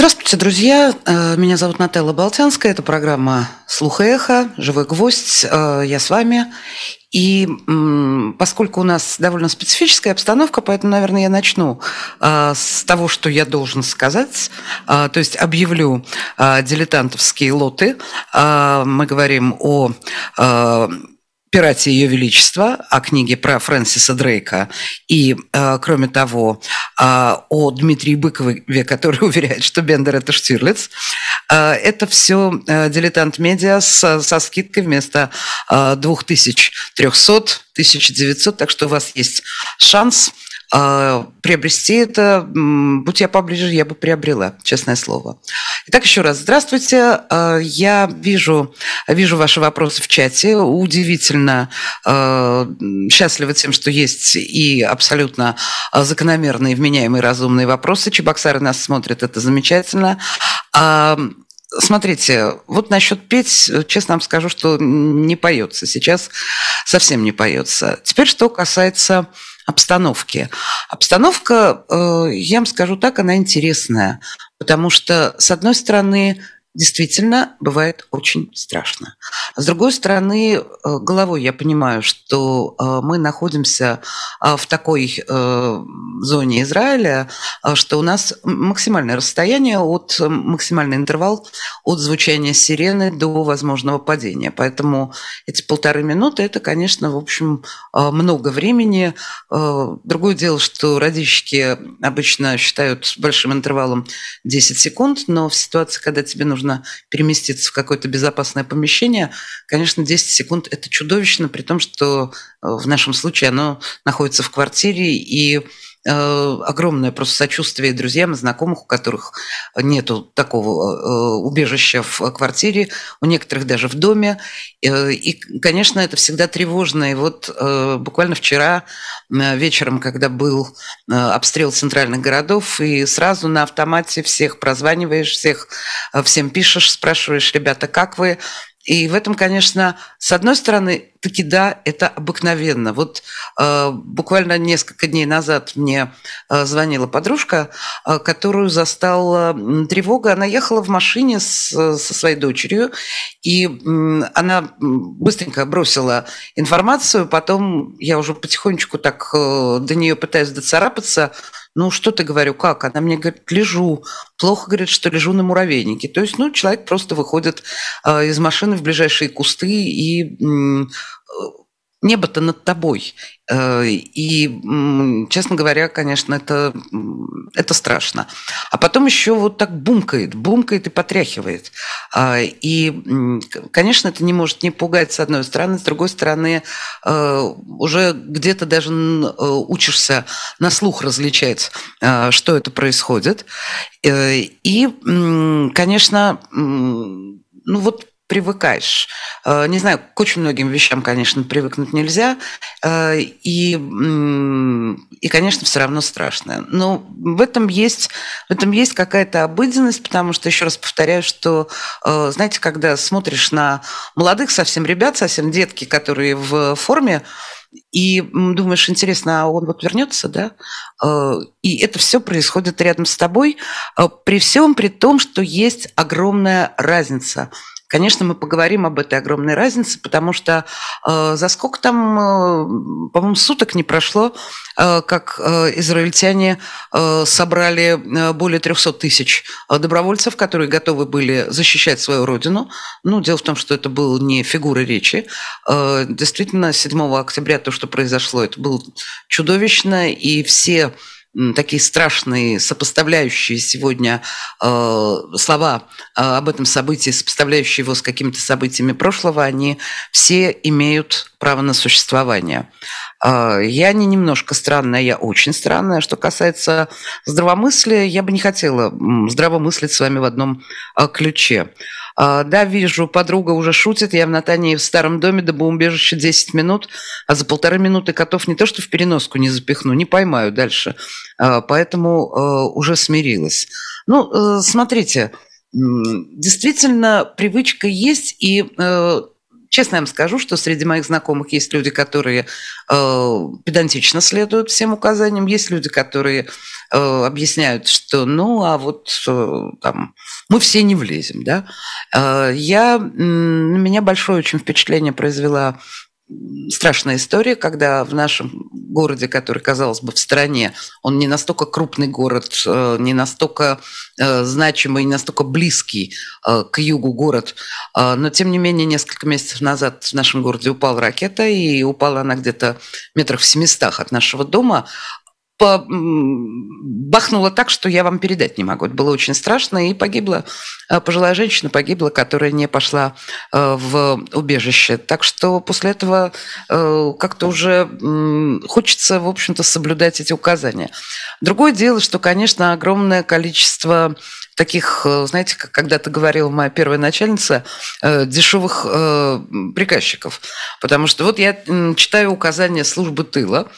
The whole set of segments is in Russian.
Здравствуйте, друзья. Меня зовут Нателла Болтянская. Это программа «Слух и эхо», «Живой гвоздь». Я с вами. И поскольку у нас довольно специфическая обстановка, поэтому, наверное, я начну с того, что я должен сказать. То есть объявлю дилетантовские лоты. Мы говорим о «Пирате Ее Величества», о книге про Фрэнсиса Дрейка и, кроме того, о Дмитрии Быкове, который уверяет, что Бендер – это Штирлиц. Это все «Дилетант Медиа» со скидкой вместо 2300 – 1900, так что у вас есть шанс приобрести это. Будь я поближе, я бы приобрела, честное слово. Итак, еще раз здравствуйте. Я вижу ваши вопросы в чате. Удивительно счастлива тем, что есть и абсолютно закономерные, вменяемые, разумные вопросы. Чебоксары нас смотрят, это замечательно. Смотрите, вот насчет петь, честно вам скажу, что не поется. Сейчас совсем не поется. Теперь, что касается обстановки. Обстановка, я вам скажу так, она интересная, потому что, с одной стороны, действительно бывает очень страшно. С другой стороны, головой я понимаю, что мы находимся в такой зоне Израиля, что у нас максимальное расстояние, максимальный интервал от звучания сирены до возможного падения. Поэтому эти 1,5 минуты – это, конечно, в общем, много времени. Другое дело, что радищики обычно считают большим интервалом 10 секунд, но в ситуации, когда тебе нужно переместиться в какое-то безопасное помещение, конечно, 10 секунд – это чудовищно, при том, что в нашем случае оно находится в квартире, и огромное просто сочувствие друзьям и знакомых, у которых нету такого убежища в квартире, у некоторых даже в доме. И, конечно, это всегда тревожно. И вот буквально вчера вечером, когда был обстрел центральных городов, и сразу на автомате всех прозваниваешь, всем пишешь, спрашиваешь: ребята, как вы? И в этом, конечно, с одной стороны, таки да, это обыкновенно. Вот буквально несколько дней назад мне звонила подружка, которую застала тревога. Она ехала в машине со своей дочерью, и она быстренько бросила информацию. Потом я уже потихонечку так до нее пытаюсь доцарапаться. Ну, что ты, говорю, как? Она мне говорит: лежу. Плохо, говорит, что лежу на муравейнике. То есть, человек просто выходит из машины в ближайшие кусты, и небо-то над тобой. И, честно говоря, конечно, это страшно. А потом еще вот так бумкает и потряхивает. И, конечно, это не может не пугать, с одной стороны. С другой стороны, уже где-то даже учишься на слух различать, что это происходит. И, конечно, привыкаешь. Не знаю, к очень многим вещам, конечно, привыкнуть нельзя. И конечно, все равно страшно. Но в этом есть какая-то обыденность, потому что, еще раз повторяю, что, знаете, когда смотришь на молодых совсем ребят, совсем детки, которые в форме, и думаешь: интересно, а он вот вернется, да? И это все происходит рядом с тобой, при том, что есть огромная разница. Конечно, мы поговорим об этой огромной разнице, потому что за сколько там, по-моему, суток не прошло, как израильтяне собрали более 300 тысяч добровольцев, которые готовы были защищать свою родину. Дело в том, что это было не фигура речи. Действительно, 7 октября то, что произошло, это было чудовищно, и все такие страшные, сопоставляющие сегодня слова об этом событии, сопоставляющие его с какими-то событиями прошлого, они все имеют право на существование. Я не немножко странная, я очень странная. Что касается здравомыслия, я бы не хотела здравомыслить с вами в одном ключе. Да, вижу, подруга уже шутит. Я в Натании в старом доме до бомбоубежища 10 минут, а за 1,5 минуты котов не то что в переноску не запихну, не поймаю дальше. Поэтому уже смирилась. Смотрите, действительно, привычка есть, и честно я вам скажу, что среди моих знакомых есть люди, которые педантично следуют всем указаниям, есть люди, которые объясняют, что там мы все не влезем, да. На меня большое очень впечатление произвела страшная история, когда в нашем городе, который, казалось бы, в стране, он не настолько крупный город, не настолько значимый, не настолько близкий к югу город, но, тем не менее, несколько месяцев назад в нашем городе упала ракета, и упала она где-то метрах в 700 от нашего дома. Бахнуло так, что я вам передать не могу. Это было очень страшно, и погибла пожилая женщина, которая не пошла в убежище. Так что после этого как-то уже хочется, в общем-то, соблюдать эти указания. Другое дело, что, конечно, огромное количество таких, знаете, как когда-то говорила моя первая начальница, дешевых приказчиков. Потому что вот я читаю указания службы тыла,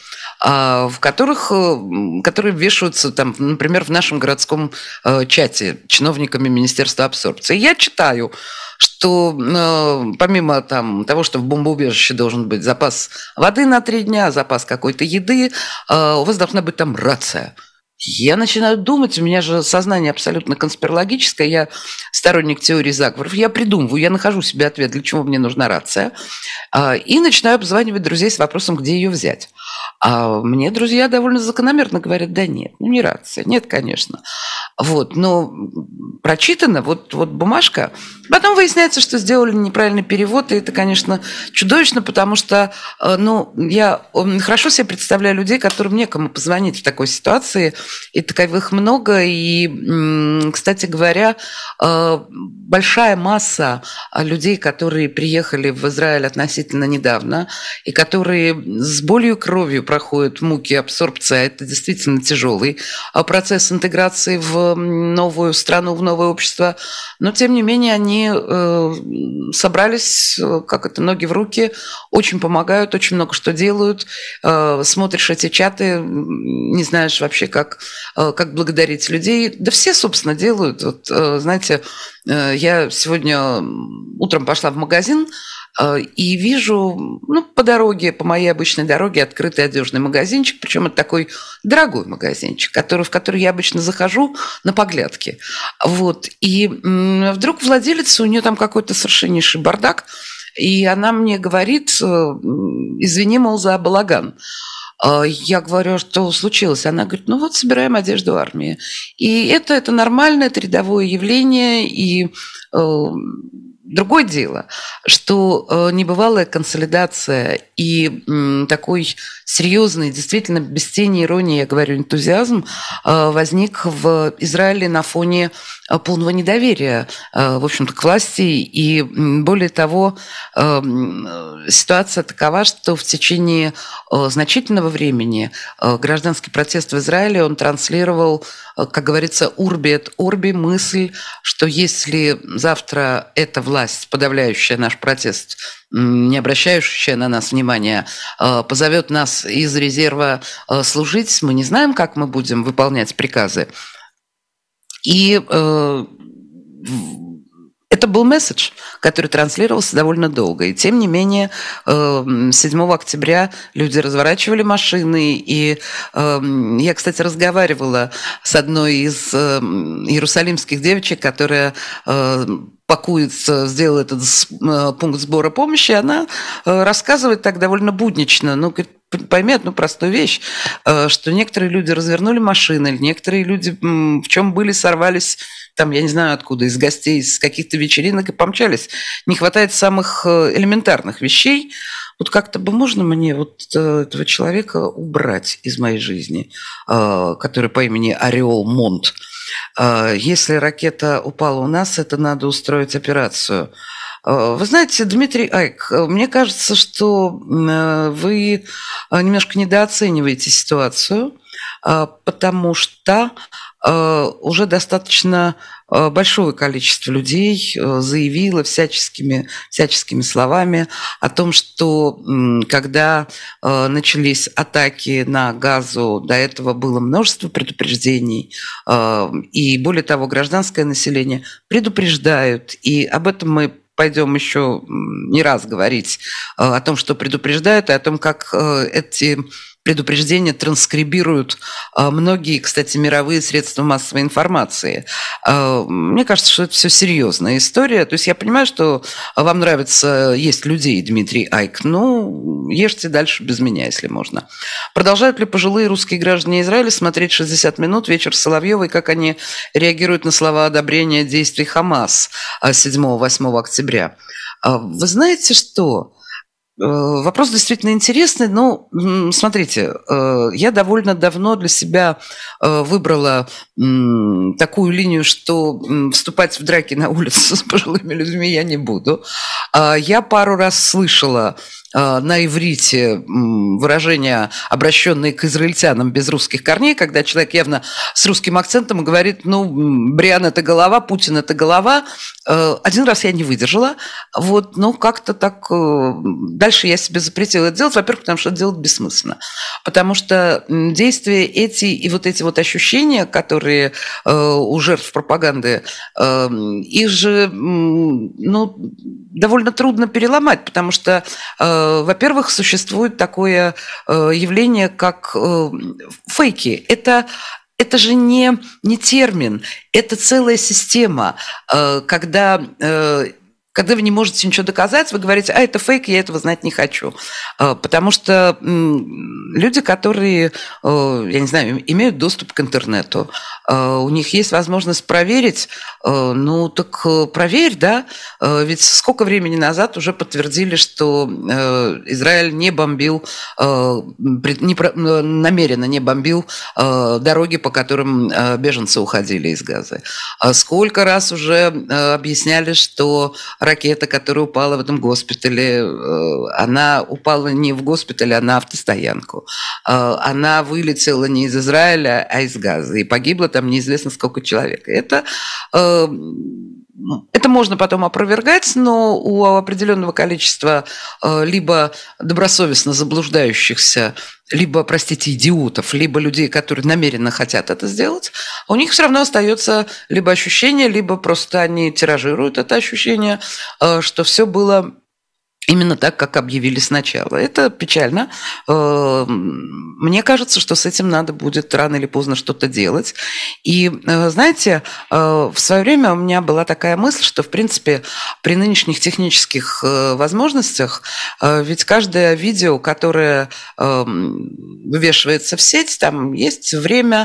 которые вешаются, там, например, в нашем городском чате чиновниками Министерства абсорбции. Я читаю, что помимо того, что в бомбоубежище должен быть запас воды на 3 дня, запас какой-то еды, у вас должна быть там рация. Я начинаю думать, у меня же сознание абсолютно конспирологическое, я сторонник теории заговоров, я придумываю, я нахожу себе ответ, для чего мне нужна рация, и начинаю обзванивать друзей с вопросом, где ее взять. А мне друзья довольно закономерно говорят, да нет, не рация, нет, конечно. Но прочитано, вот бумажка. Потом выясняется, что сделали неправильный перевод, и это, конечно, чудовищно, потому что, я хорошо себе представляю людей, которым некому позвонить в такой ситуации, и таковых много, и, кстати говоря, большая масса людей, которые приехали в Израиль относительно недавно, и которые с болью и кровью проходят муки абсорбции, а это действительно тяжелый процесс интеграции в новую страну, в новое общество, но, тем не менее, они собрались, ноги в руки, очень помогают, очень много что делают, смотришь эти чаты, не знаешь вообще, как благодарить людей. Да все, собственно, делают. Знаете, я сегодня утром пошла в магазин, и вижу, по дороге, по моей обычной дороге, открытый одежный магазинчик, причем это такой дорогой магазинчик, в который я обычно захожу на поглядки. И вдруг владелица, у нее там какой-то совершеннейший бардак, и она мне говорит, извини, мол, за балаган. Я говорю, что случилось? Она говорит, собираем одежду армии. И это нормально, это рядовое явление, и другое дело, что небывалая консолидация и такой серьезный, действительно, без тени иронии, я говорю, энтузиазм возник в Израиле на фоне полного недоверия, в общем-то, к власти. И более того, ситуация такова, что в течение значительного времени гражданский протест в Израиле, он транслировал, как говорится, урби et orbi мысль, что если завтра эта власть, подавляющая наш протест, не обращающая на нас внимания, позовет нас из резерва служить, мы не знаем, как мы будем выполнять приказы. И это был месседж, который транслировался довольно долго. И тем не менее, 7 октября люди разворачивали машины. И я, кстати, разговаривала с одной из иерусалимских девочек, которая сделала этот пункт сбора помощи. Она рассказывает так довольно буднично. Говорит, пойми одну простую вещь, что некоторые люди развернули машины, некоторые люди в чем были, сорвались, там, я не знаю откуда, из гостей, из каких-то вечеринок и помчались. Не хватает самых элементарных вещей. Как-то бы можно мне этого человека убрать из моей жизни, который по имени Ореол Монт. Если ракета упала у нас, это надо устроить операцию. Вы знаете, Дмитрий Айк, мне кажется, что вы немножко недооцениваете ситуацию, потому что уже достаточно большое количество людей заявило всяческими словами о том, что когда начались атаки на Газу, до этого было множество предупреждений, и более того, гражданское население предупреждают, и об этом мы пойдем еще не раз говорить о том, что предупреждают, и о том, как эти предупреждения транскрибируют многие, кстати, мировые средства массовой информации. Мне кажется, что это все серьезная история. То есть я понимаю, что вам нравится есть людей, Дмитрий Айк. Ну, ешьте дальше без меня, если можно. Продолжают ли пожилые русские граждане Израиля смотреть 60 минут вечер с Соловьевой, как они реагируют на слова одобрения действий Хамас 7-8 октября? Вы знаете что? Вопрос действительно интересный, но смотрите, я довольно давно для себя выбрала такую линию, что вступать в драки на улице с пожилыми людьми я не буду. Я пару раз слышала на иврите выражения, обращенные к израильтянам без русских корней, когда человек явно с русским акцентом говорит, ну, Бриан – это голова, Путин – это голова. Один раз я не выдержала, вот, но как-то так дальше я себе запретила это делать, во-первых, потому что это делать бессмысленно, потому что действия эти и вот эти вот ощущения, которые у жертв пропаганды, их же, ну, довольно трудно переломать, потому что, во-первых, существует такое явление, как фейки. Это же не термин, это целая система, когда вы не можете ничего доказать, вы говорите, это фейк, я этого знать не хочу. Потому что люди, которые, я не знаю, имеют доступ к интернету, у них есть возможность проверить, ну так проверь, да, ведь сколько времени назад уже подтвердили, что Израиль не бомбил, намеренно не бомбил дороги, по которым беженцы уходили из Газы. Сколько раз уже объясняли, что ракета, которая упала в этом госпитале, она упала не в госпитале, а на автостоянку. Она вылетела не из Израиля, а из Газа. И погибло там неизвестно сколько человек. Это можно потом опровергать, но у определенного количества либо добросовестно заблуждающихся, либо, простите, идиотов, либо людей, которые намеренно хотят это сделать, у них все равно остается либо ощущение, либо просто они тиражируют это ощущение, что все было именно так, как объявили сначала. Это печально. Мне кажется, что с этим надо будет рано или поздно что-то делать. И, знаете, в свое время у меня была такая мысль, что, в принципе, при нынешних технических возможностях, ведь каждое видео, которое вывешивается в сеть, там есть время...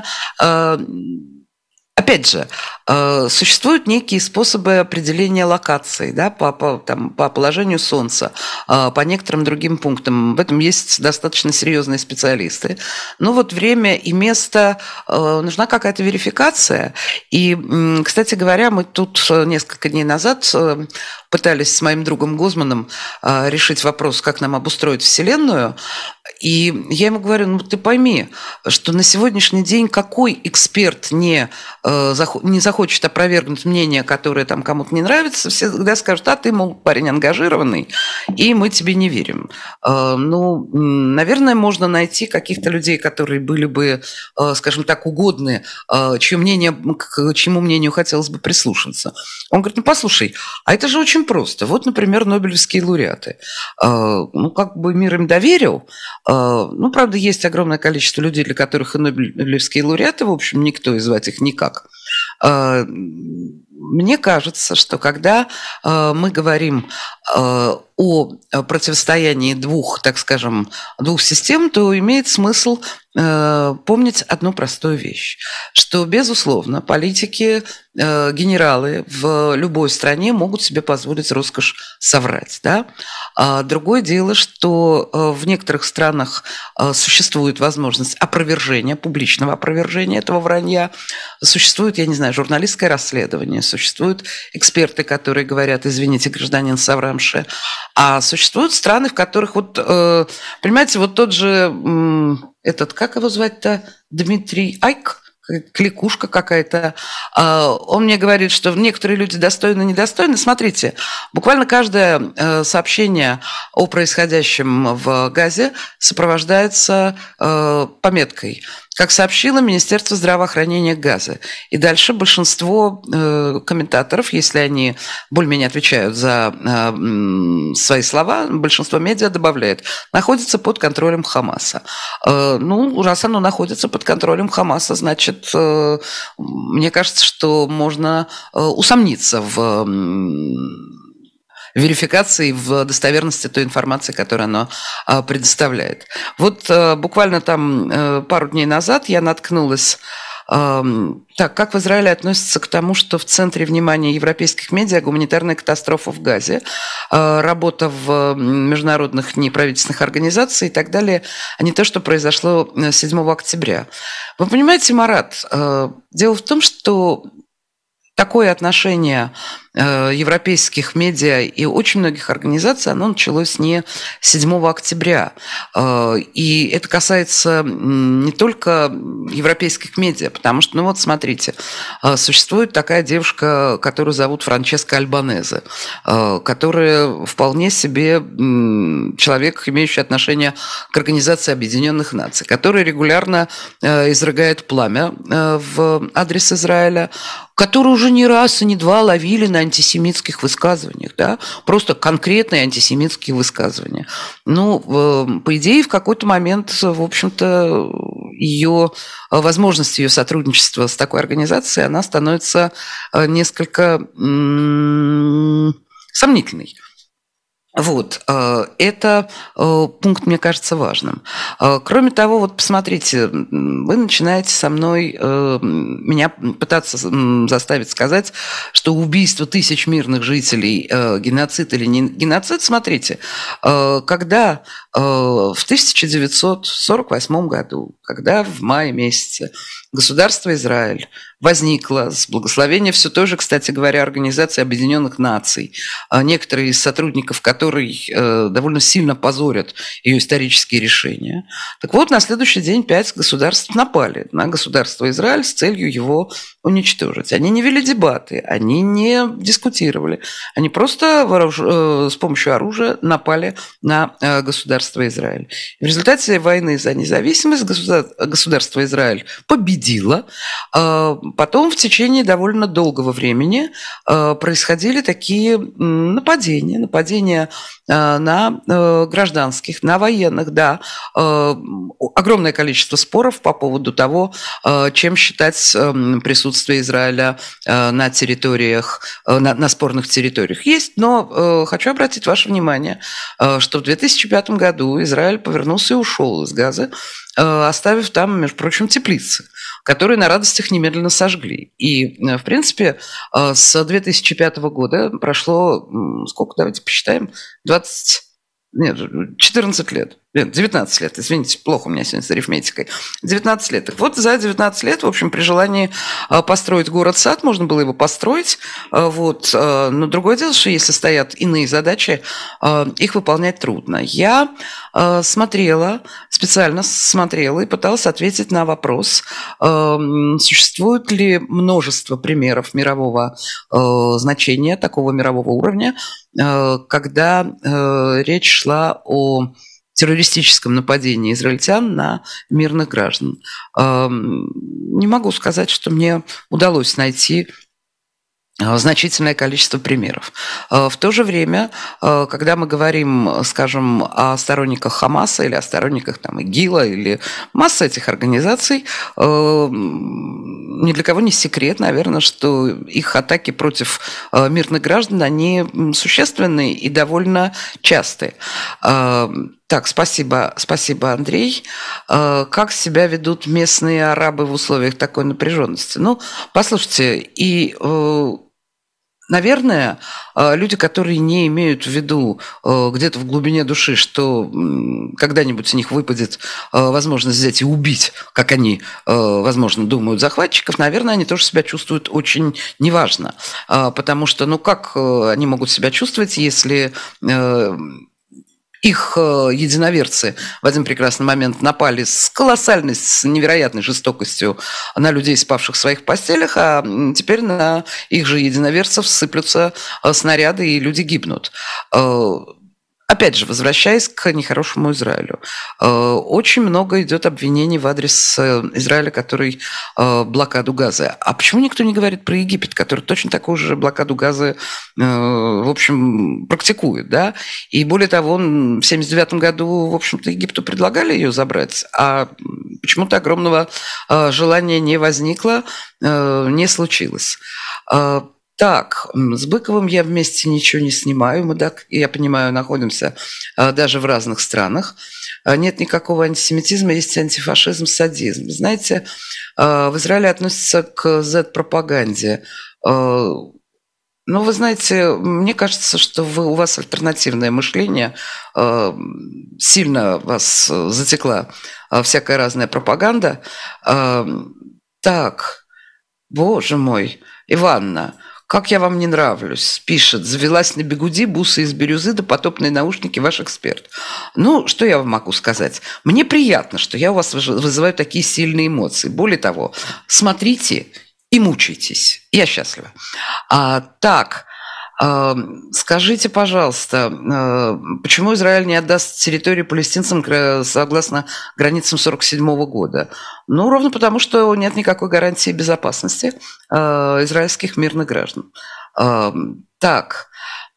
Опять же, существуют некие способы определения локации, да, по положению Солнца, по некоторым другим пунктам. В этом есть достаточно серьезные специалисты. Но вот время и место, нужна какая-то верификация. И, кстати говоря, мы тут несколько дней назад пытались с моим другом Гозманом решить вопрос, как нам обустроить Вселенную. И я ему говорю, ну ты пойми, что на сегодняшний день какой эксперт не захочет опровергнуть мнение, которое там кому-то не нравится, все всегда скажут, ты, мол, парень ангажированный, и мы тебе не верим. Ну, наверное, можно найти каких-то людей, которые были бы, скажем так, угодны, к чьему мнению хотелось бы прислушаться. Он говорит, ну послушай, а это же очень просто. Вот, например, нобелевские лауреаты. Ну, как бы мир им доверил. Ну, правда, есть огромное количество людей, для которых и нобелевские лауреаты, в общем, никто и звать их никак. Мне кажется, что когда мы говорим о противостоянии двух, так скажем, двух систем, то имеет смысл помнить одну простую вещь, что, безусловно, политики, генералы в любой стране могут себе позволить роскошь соврать. Да? Другое дело, что в некоторых странах существует возможность опровержения, публичного опровержения этого вранья. Существует, я не знаю, журналистское расследование, существуют эксперты, которые говорят, извините, гражданин соврамши. А существуют страны, в которых, вот, понимаете, вот тот же, как его звать-то, Дмитрий Айк, кликушка какая-то. Он мне говорит, что некоторые люди достойны, недостойны. Смотрите, буквально каждое сообщение о происходящем в Газе сопровождается пометкой. как сообщило Министерство здравоохранения Газы. И дальше большинство комментаторов, если они более-менее отвечают за свои слова, большинство медиа добавляет, находится под контролем Хамаса. Ну, раз оно находится под контролем Хамаса, значит, мне кажется, что можно усомниться в верификации, в достоверности той информации, которую оно предоставляет. Вот буквально там пару дней назад я наткнулась. Так, как в Израиле относятся к тому, что в центре внимания европейских медиа гуманитарная катастрофа в Газе, работа в международных неправительственных организациях и так далее, а не то, что произошло 7 октября. Вы понимаете, Марат, дело в том, что такое отношение европейских медиа и очень многих организаций, оно началось не 7 октября. И это касается не только европейских медиа, потому что, ну вот смотрите, существует такая девушка, которую зовут Франческа Альбанезе, которая вполне себе человек, имеющий отношение к Организации Объединенных Наций, который регулярно изрыгает пламя в адрес Израиля, который уже не раз и не два ловили на антисемитских высказываниях, да, просто конкретные антисемитские высказывания. Ну, по идее, в какой-то момент, в общем-то, ее возможность ее сотрудничества с такой организацией, она становится несколько сомнительной. Вот, это пункт, мне кажется, важным. Кроме того, вот посмотрите, вы начинаете со мной меня пытаться заставить сказать, что убийство тысяч мирных жителей геноцид или не геноцид. Смотрите, когда в 1948 году, когда в мае месяце государство Израиль возникло с благословения все той же, кстати говоря, Организации Объединенных Наций, некоторые из сотрудников которой довольно сильно позорят ее исторические решения. Так вот, на следующий день 5 государств напали на государство Израиль с целью его уничтожить. Они не вели дебаты, они не дискутировали, они просто с помощью оружия напали на государство Израиль. В результате войны за независимость государство Израиль победило. Потом в течение довольно долгого времени происходили такие нападения на гражданских, на военных, да. Огромное количество споров по поводу того, чем считать присутствие Израиля на территориях, на спорных территориях. Есть, но хочу обратить ваше внимание, что в 2005 году Израиль повернулся и ушел из Газы, оставив там, между прочим, теплицы, которые на радостях немедленно сожгли. И, в принципе, с 2005 года прошло, сколько, давайте посчитаем, 14 лет. Нет, 19 лет, извините, плохо у меня сегодня с арифметикой. 19 лет. Так вот, за 19 лет, в общем, при желании построить город-сад, можно было его построить. Вот. Но другое дело, что если стоят иные задачи, их выполнять трудно. Я специально смотрела и пыталась ответить на вопрос, существует ли множество примеров мирового значения, такого мирового уровня, когда речь шла о террористическом нападении израильтян на мирных граждан. Не могу сказать, что мне удалось найти значительное количество примеров. В то же время, когда мы говорим, скажем, о сторонниках Хамаса или о сторонниках там, ИГИЛа или массы этих организаций, ни для кого не секрет, наверное, что их атаки против мирных граждан, они существенные и довольно частые. Так, спасибо, Андрей. Как себя ведут местные арабы в условиях такой напряженности? Ну, послушайте, и наверное, люди, которые не имеют в виду где-то в глубине души, что когда-нибудь у них выпадет возможность взять и убить, как они, возможно, думают, захватчиков, наверное, они тоже себя чувствуют очень неважно. Потому что, ну, как они могут себя чувствовать, если их единоверцы в один прекрасный момент напали с колоссальной, с невероятной жестокостью на людей, спавших в своих постелях, а теперь на их же единоверцев сыплются снаряды, и люди гибнут. Опять же, возвращаясь к нехорошему Израилю, очень много идет обвинений в адрес Израиля, который блокаду Газы. А почему никто не говорит про Египет, который точно такую же блокаду Газы, в общем, практикует, да? И более того, в 1979 году, в общем-то, Египту предлагали ее забрать, а почему-то огромного желания не возникло, не случилось. Так, с Быковым я вместе ничего не снимаю. Мы, так, я понимаю, находимся даже в разных странах. Нет никакого антисемитизма, есть антифашизм, садизм. Знаете, в Израиле относятся к Z-пропаганде. Ну, вы знаете, мне кажется, что у вас альтернативное мышление, сильно вас затекла всякая разная пропаганда. Так, боже мой, Иванна, как я вам не нравлюсь, пишет, завелась на бигуди, бусы из бирюзы, да потопные наушники, ваш эксперт. Ну, что я вам могу сказать? Мне приятно, что я у вас вызываю такие сильные эмоции. Более того, смотрите и мучайтесь. Я счастлива. Так, скажите, пожалуйста, почему Израиль не отдаст территорию палестинцам согласно границам 1947 года? Ну, ровно потому, что нет никакой гарантии безопасности израильских мирных граждан. Так,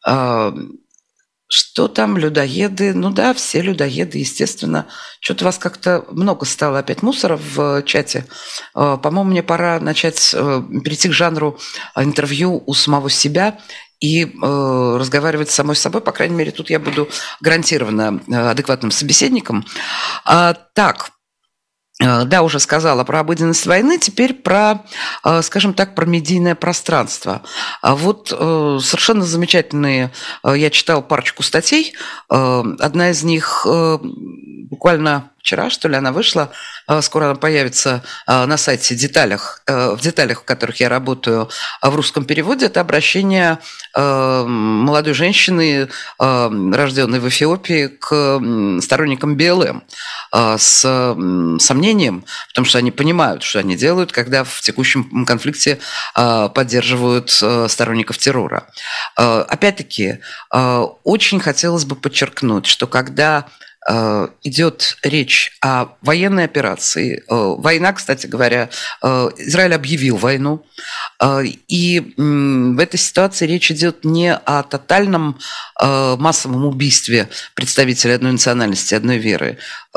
что там, людоеды? Ну да, все людоеды, естественно. Что-то у вас как-то много стало опять мусора в чате. По-моему, мне пора начать перейти к жанру интервью у самого себя и разговаривать с самой собой. По крайней мере, тут я буду гарантированно адекватным собеседником. Так, да, уже сказала про обыденность войны, теперь про, скажем так, про медийное пространство. Вот совершенно замечательные, я читала парочку статей, одна из них буквально вчера, что ли, она вышла, скоро она появится на сайте в деталях, в которых я работаю в русском переводе, это обращение молодой женщины, рожденной в Эфиопии, к сторонникам БЛМ с сомнением, потому что они понимают, что они делают, когда в текущем конфликте поддерживают сторонников террора. Опять-таки, очень хотелось бы подчеркнуть, что когда идет речь о военной операции. Война, кстати говоря, Израиль объявил войну. И в этой ситуации речь идет не о тотальном массовом убийстве представителей одной национальности, одной веры.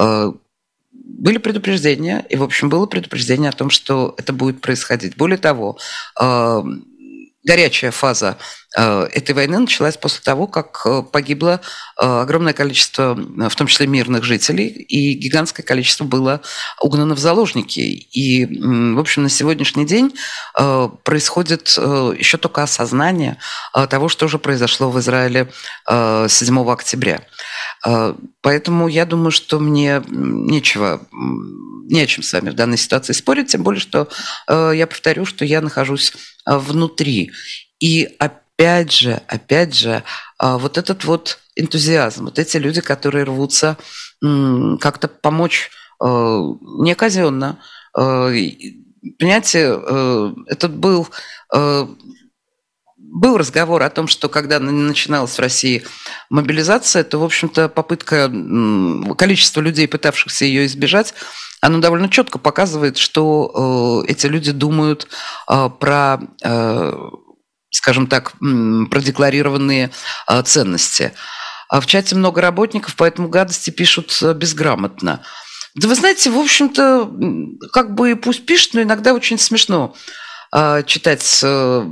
Были предупреждения, и, в общем, было предупреждение о том, что это будет происходить. Более того, горячая фаза этой войны началась после того, как погибло огромное количество, в том числе мирных жителей, и гигантское количество было угнано в заложники. И, в общем, на сегодняшний день происходит еще только осознание того, что уже произошло в Израиле 7 октября. Поэтому я думаю, что мне не о чем с вами в данной ситуации спорить, тем более, что я повторю, что я нахожусь внутри. И опять же, вот этот вот энтузиазм, вот эти люди, которые рвутся как-то помочь неоказенно. Понимаете, это был разговор о том, что когда начиналась в России мобилизация, то, в общем-то, количество людей, пытавшихся ее избежать, оно довольно четко показывает, что эти люди думают про, скажем так, продекларированные ценности. А в чате много работников, поэтому гадости пишут безграмотно. Да вы знаете, в общем-то, как бы пусть пишут, но иногда очень смешно читать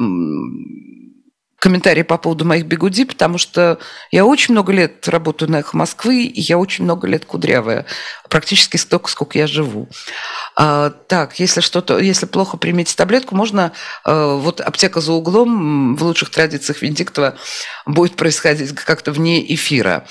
комментарии по поводу моих бигуди, потому что я очень много лет работаю на «Эхо Москвы», и я очень много лет кудрявая. Практически столько, сколько я живу. Так, если плохо, примите таблетку, можно... Вот аптека за углом в лучших традициях Венедиктова будет происходить как-то вне эфира.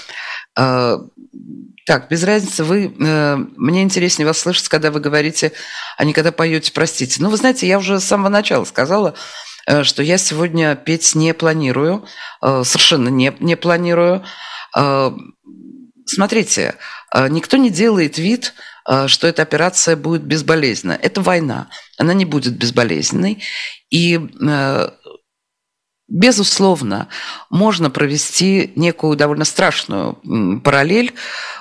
Так, без разницы, мне интереснее вас слышать, когда вы говорите, а не когда поете «Простите». Ну, вы знаете, я уже с самого начала сказала, что я сегодня петь не планирую, совершенно не планирую. Смотрите, никто не делает вид, что эта операция будет безболезненна. Это война, она не будет безболезненной. И безусловно, можно провести некую довольно страшную параллель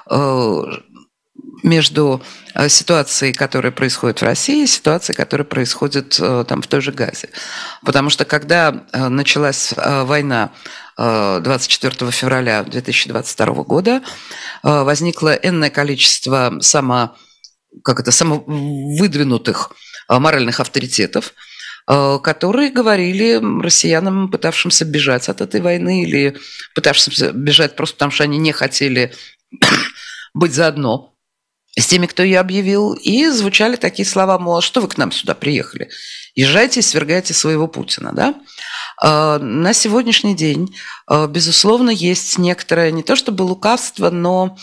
между ситуацией, которая происходит в России, и ситуацией, которая происходит там в той же Газе. Потому что когда началась война 24 февраля 2022 года, возникло энное количество самовыдвинутых моральных авторитетов, которые говорили россиянам, пытавшимся бежать от этой войны или пытавшимся бежать просто потому, что они не хотели быть заодно с теми, кто ее объявил, и звучали такие слова, мол, что вы к нам сюда приехали? Езжайте и свергайте своего Путина, да? На сегодняшний день, безусловно, есть некоторое, не то чтобы лукавство, но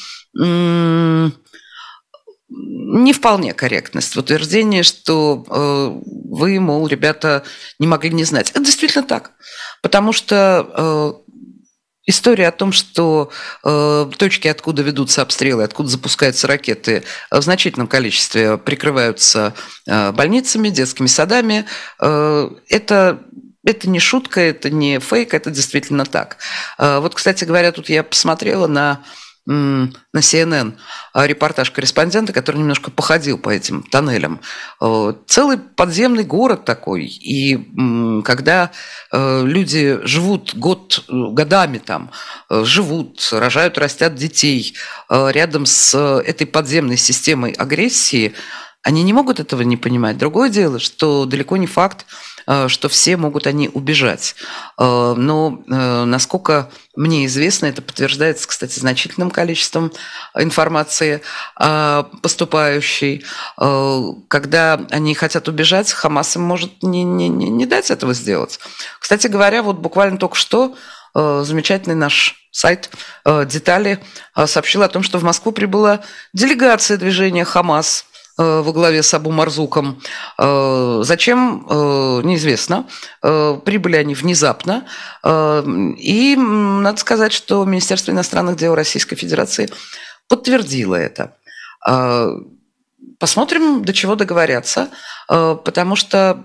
не вполне корректность в утверждении, что вы, мол, ребята, не могли не знать. Это действительно так. Потому что история о том, что точки, откуда ведутся обстрелы, откуда запускаются ракеты, в значительном количестве прикрываются больницами, детскими садами, это не шутка, это не фейк, это действительно так. Вот, кстати говоря, тут я посмотрела на CNN репортаж корреспондента, который немножко походил по этим тоннелям. Целый подземный город такой. И когда люди живут годами там, живут, рожают, растят детей рядом с этой подземной системой агрессии, они не могут этого не понимать. Другое дело, что далеко не факт, что все могут они убежать. Но, насколько мне известно, это подтверждается, кстати, значительным количеством информации поступающей. Когда они хотят убежать, Хамас им может не дать этого сделать. Кстати говоря, вот буквально только что замечательный наш сайт «Детали» сообщил о том, что в Москву прибыла делегация движения «Хамас» во главе с Абу Марзуком. Зачем, неизвестно. Прибыли они внезапно. И надо сказать, что Министерство иностранных дел Российской Федерации подтвердило это. Посмотрим, до чего договорятся, потому что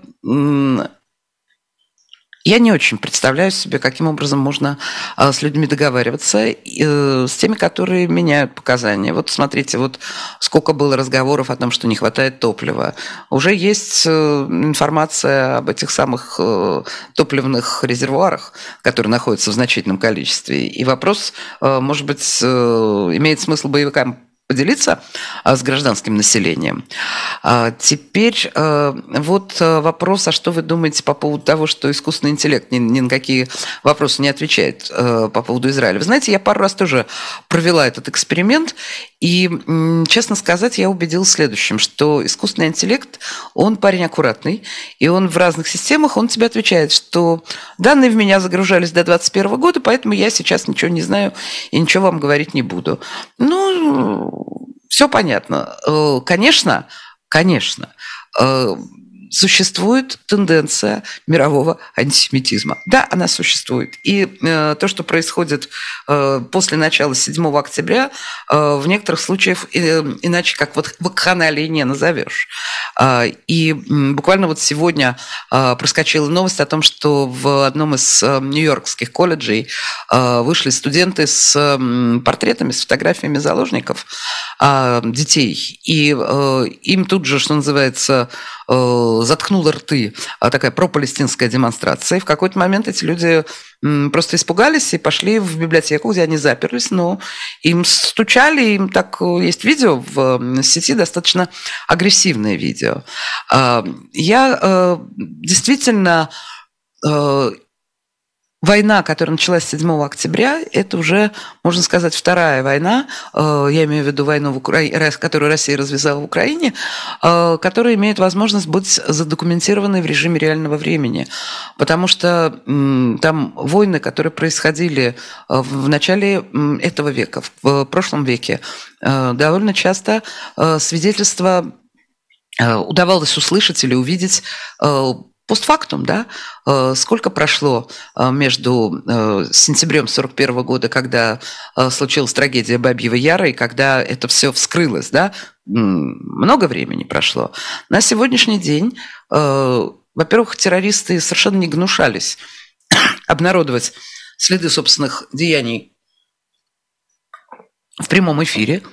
я не очень представляю себе, каким образом можно с людьми договариваться, с теми, которые меняют показания. Вот смотрите, вот сколько было разговоров о том, что не хватает топлива. Уже есть информация об этих самых топливных резервуарах, которые находятся в значительном количестве. И вопрос, может быть, имеет смысл боевикам поделиться с гражданским населением. Теперь вот вопрос, а что вы думаете по поводу того, что искусственный интеллект ни на какие вопросы не отвечает по поводу Израиля? Вы знаете, я пару раз тоже провела этот эксперимент, и, честно сказать, я убедилась в следующем, что искусственный интеллект, он парень аккуратный, и он в разных системах, он тебе отвечает, что данные в меня загружались до 2021 года, поэтому я сейчас ничего не знаю и ничего вам говорить не буду. Ну, все понятно. Конечно, существует тенденция мирового антисемитизма. Да, она существует. И то, что происходит после начала 7 октября, в некоторых случаях иначе как вот вакханалией не назовешь. И буквально вот сегодня проскочила новость о том, что в одном из нью-йоркских колледжей вышли студенты с портретами, с фотографиями заложников, детей. И им тут же, что называется, заткнула рты такая пропалестинская демонстрация. И в какой-то момент эти люди просто испугались и пошли в библиотеку, где они заперлись, но им стучали, им так есть видео в сети, достаточно агрессивное видео. Я действительно... Война, которая началась 7 октября, это уже, можно сказать, вторая война, я имею в виду войну, которую Россия развязала в Украине, которая имеет возможность быть задокументированной в режиме реального времени. Потому что там войны, которые происходили в начале этого века, в прошлом веке, довольно часто свидетельства удавалось услышать или увидеть постфактум, да, сколько прошло между сентябрем 1941 года, когда случилась трагедия Бабьего Яра, и когда это все вскрылось, да, много времени прошло. На сегодняшний день, во-первых, террористы совершенно не гнушались обнародовать следы собственных деяний в прямом эфире.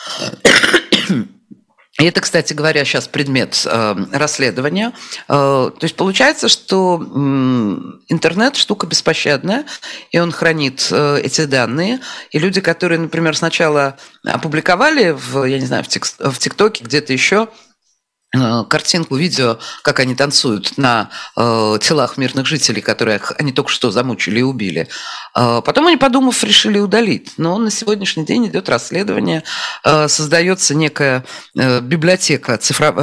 И это, кстати говоря, сейчас предмет расследования. То есть получается, что интернет штука беспощадная, и он хранит эти данные. И люди, которые, например, сначала опубликовали я не знаю, в ТикТоке, где-то еще, картинку, видео, как они танцуют на телах мирных жителей, которых они только что замучили и убили. Потом они, подумав, решили удалить. Но на сегодняшний день идет расследование, создается некая библиотека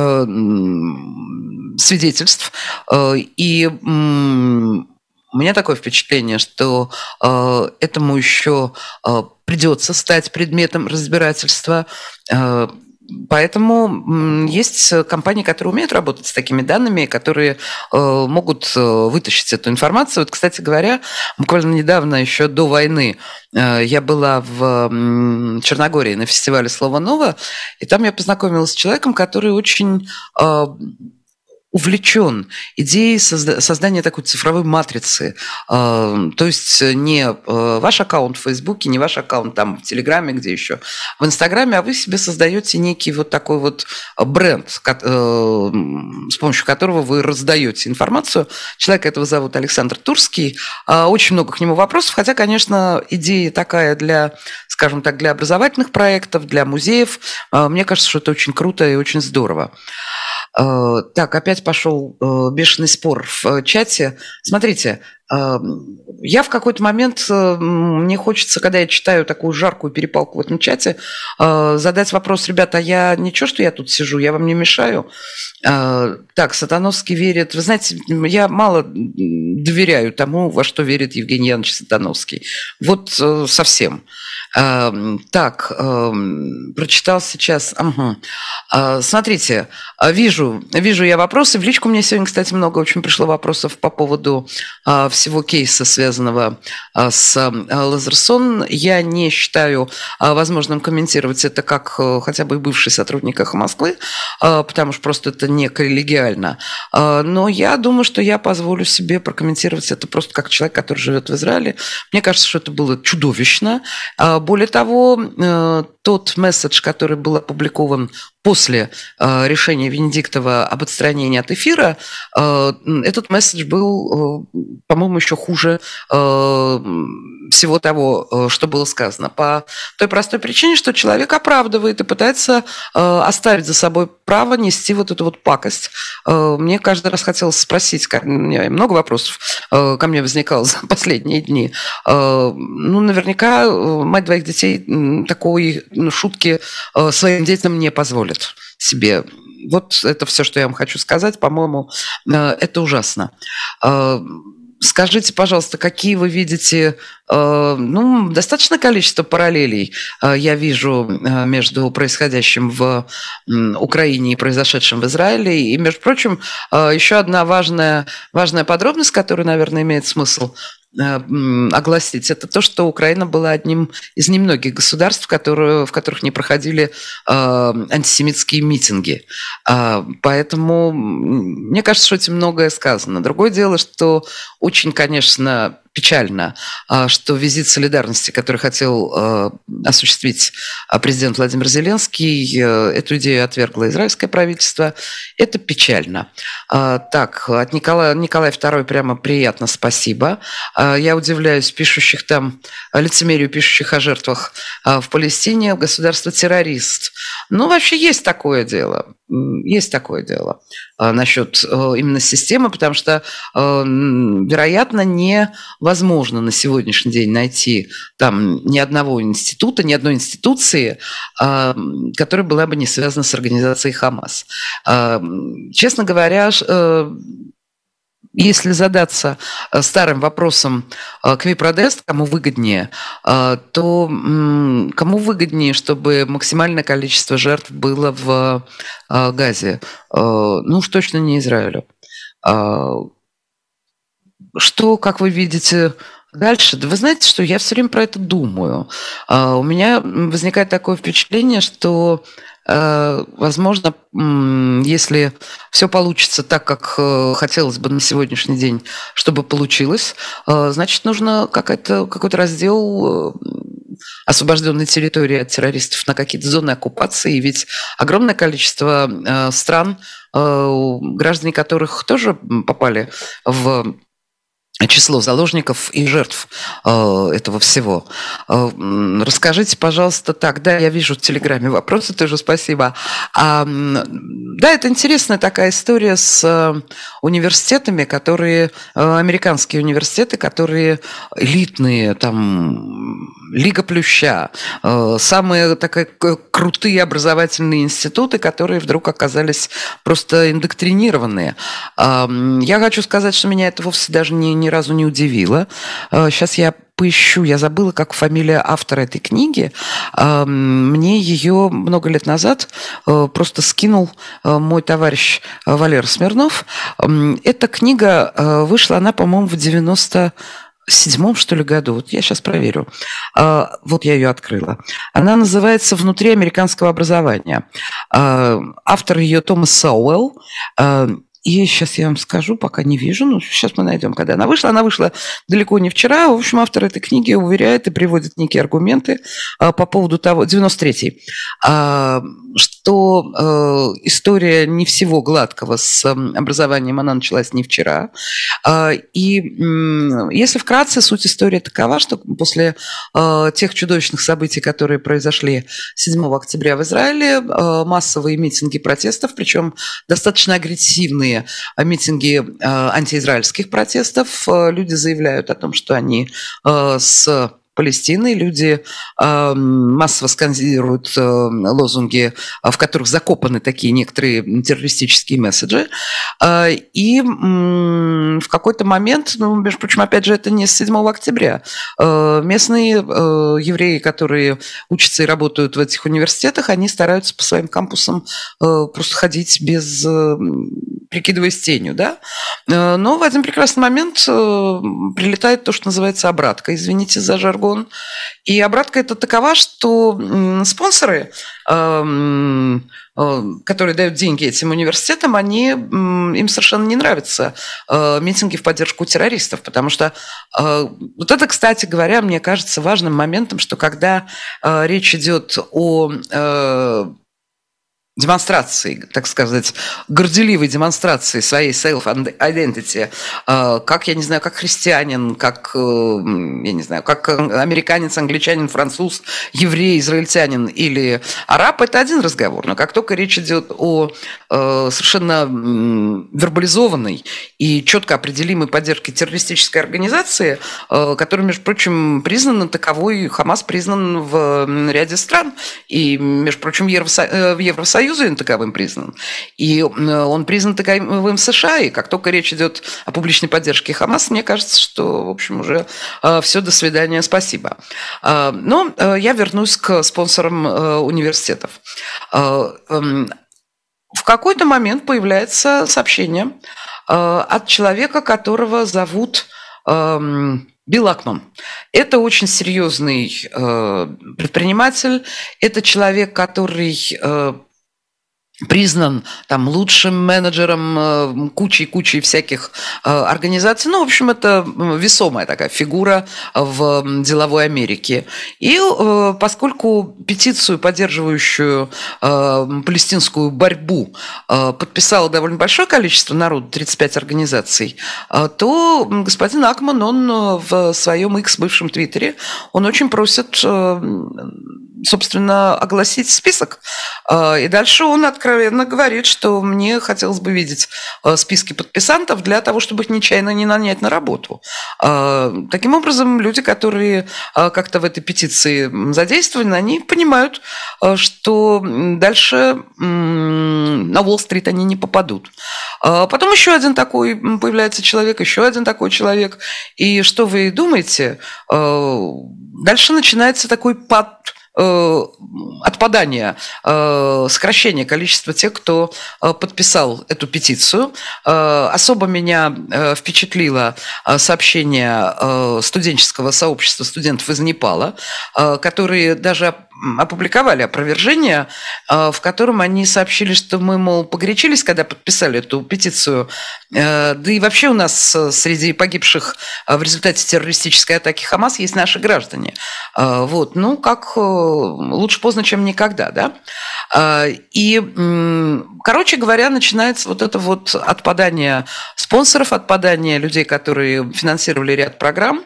свидетельств. И у меня такое впечатление, что этому еще придется стать предметом разбирательства. Поэтому есть компании, которые умеют работать с такими данными, которые могут вытащить эту информацию. Вот, кстати говоря, буквально недавно, еще до войны, я была в Черногории на фестивале «Слово ново», и там я познакомилась с человеком, который очень увлечен идеей создания такой цифровой матрицы. То есть не ваш аккаунт в Фейсбуке, не ваш аккаунт там в Телеграме, где еще, в Инстаграме, а вы себе создаете некий вот такой вот бренд, с помощью которого вы раздаете информацию. Человека этого зовут Александр Турский. Очень много к нему вопросов, хотя, конечно, идея такая для, скажем так, для образовательных проектов, для музеев. Мне кажется, что это очень круто и очень здорово. Так, опять пошел бешеный спор в чате. Смотрите, я в какой-то момент, мне хочется, когда я читаю такую жаркую перепалку в этом чате, задать вопрос: ребята, а я ничего, что я тут сижу, я вам не мешаю? Так, Сатановский верит. Вы знаете, я мало доверяю тому, во что верит Евгений Янович Сатановский. Вот совсем. Так, прочитал сейчас. Смотрите, вижу я вопросы. В личку мне сегодня, кстати, много очень пришло вопросов по поводу всего кейса, связанного с Лазерсон. Я не считаю возможным комментировать это как хотя бы бывший сотрудник «Эхо Москвы», потому что просто это не коллегиально. Но я думаю, что я позволю себе прокомментировать это просто как человек, который живет в Израиле. Мне кажется, что это было чудовищно. Более того, тот месседж, который был опубликован после решения Венедиктова об отстранении от эфира, этот месседж был, по-моему, еще хуже всего того, что было сказано. По той простой причине, что человек оправдывает и пытается оставить за собой право нести вот эту вот пакость. Мне каждый раз хотелось спросить, много вопросов ко мне возникало за последние дни. Ну, наверняка мать двоих детей такой шутки своим детям не позволит себе. Вот это все, что я вам хочу сказать. По-моему, это ужасно. Скажите, пожалуйста, какие вы видите, достаточное количество параллелей я вижу между происходящим в Украине и произошедшим в Израиле. И, между прочим, еще одна важная подробность, которую, наверное, имеет смысл огласить, это то, что Украина была одним из немногих государств, в которых не проходили антисемитские митинги. Поэтому мне кажется, что этим многое сказано. Другое дело, что очень, конечно, печально, что визит солидарности, который хотел осуществить президент Владимир Зеленский, эту идею отвергло израильское правительство. Это печально. Так, от Николая II прямо приятно, спасибо. Я удивляюсь лицемерию пишущих о жертвах в Палестине, государство-террорист. Вообще есть такое дело. Есть такое дело насчет именно системы, потому что, вероятно, невозможно на сегодняшний день найти там ни одного института, ни одной институции, которая была бы не связана с организацией Хамас. Честно говоря, если задаться старым вопросом кви-продест, кому выгоднее, то кому выгоднее, чтобы максимальное количество жертв было в Газе? Уж точно не Израилю. Что, как вы видите, Дальше, да вы знаете, что я все время про это думаю. У меня возникает такое впечатление, что, возможно, если все получится так, как хотелось бы на сегодняшний день, чтобы получилось, значит, нужно какой-то раздел освобожденной территории от террористов на какие-то зоны оккупации. Ведь огромное количество стран, граждане которых тоже попали в число заложников и жертв этого всего. Расскажите, пожалуйста, так, да, я вижу в Телеграме вопросы, тоже спасибо. Да, это интересная такая история с университетами, которые, американские университеты, которые элитные, там, Лига Плюща, самые такие крутые образовательные институты, которые вдруг оказались просто индоктринированные. Я хочу сказать, что меня это вовсе даже ни разу не удивило. Сейчас я поищу, я забыла, как фамилия автора этой книги. Мне ее много лет назад просто скинул мой товарищ Валера Смирнов. Эта книга вышла, она, по-моему, в 97-м, что ли, году. Вот я сейчас проверю. Вот я ее открыла. Она называется «Внутри американского образования». Автор ее Томас Сауэлл. И сейчас я вам скажу, пока не вижу, но сейчас мы найдем, когда она вышла. Она вышла далеко не вчера. В общем, автор этой книги уверяет и приводит некие аргументы по поводу того, 93-й, что история не всего гладкого с образованием, она началась не вчера. И если вкратце, суть истории такова, что после тех чудовищных событий, которые произошли 7 октября в Израиле, массовые митинги протестов, причем достаточно агрессивные митинги антиизраильских протестов. Люди заявляют о том, что они с Палестиной. Люди массово скандируют лозунги, в которых закопаны такие некоторые террористические месседжи. И в какой-то момент, между прочим, опять же, это не с 7 октября, местные евреи, которые учатся и работают в этих университетах, они стараются по своим кампусам просто ходить без... прикидываясь тенью, да? Но в один прекрасный момент прилетает то, что называется обратка, извините за жаргон. И обратка это такова, что спонсоры, которые дают деньги этим университетам, им совершенно не нравятся митинги в поддержку террористов, потому что вот это, кстати говоря, мне кажется важным моментом, что когда речь идет о демонстрации, так сказать, горделивой демонстрации своей self-identity, как, я не знаю, как христианин, как, я не знаю, как американец, англичанин, француз, еврей, израильтянин или араб, это один разговор. Но как только речь идет о совершенно вербализованной и четко определимой поддержке террористической организации, которая, между прочим, признана таковой, Хамас признан в ряде стран, и, между прочим, в Евросоюзе он таковым признан. И он признан таковым в США. И как только речь идет о публичной поддержке Хамас, мне кажется, что, в общем, уже все, до свидания, спасибо. Но я вернусь к спонсорам университетов. В какой-то момент появляется сообщение от человека, которого зовут Билл Акман. Это очень серьезный предприниматель. Это человек, который признан там лучшим менеджером кучей всяких организаций. Ну, в общем, это весомая такая фигура в деловой Америке. И поскольку петицию, поддерживающую палестинскую борьбу, подписало довольно большое количество народу, 35 организаций, то господин Акман, он в своем X бывшем Твиттере, он очень просит, собственно, огласить список. И дальше он откровенно говорит, что мне хотелось бы видеть списки подписантов для того, чтобы их нечаянно не нанять на работу. Таким образом, люди, которые как-то в этой петиции задействованы, они понимают, что дальше на Уолл-стрит они не попадут. Потом еще один такой появляется человек, еще один такой человек. И что вы думаете? Дальше начинается такой отпадания, сокращения количества тех, кто подписал эту петицию. Особо меня впечатлило сообщение студенческого сообщества студентов из Непала, которые даже опубликовали опровержение, в котором они сообщили, что мы, мол, погорячились, когда подписали эту петицию. Да и вообще у нас среди погибших в результате террористической атаки Хамас есть наши граждане. Вот, ну, как лучше поздно, чем никогда, да? И, короче говоря, начинается вот это вот отпадание спонсоров, отпадание людей, которые финансировали ряд программ.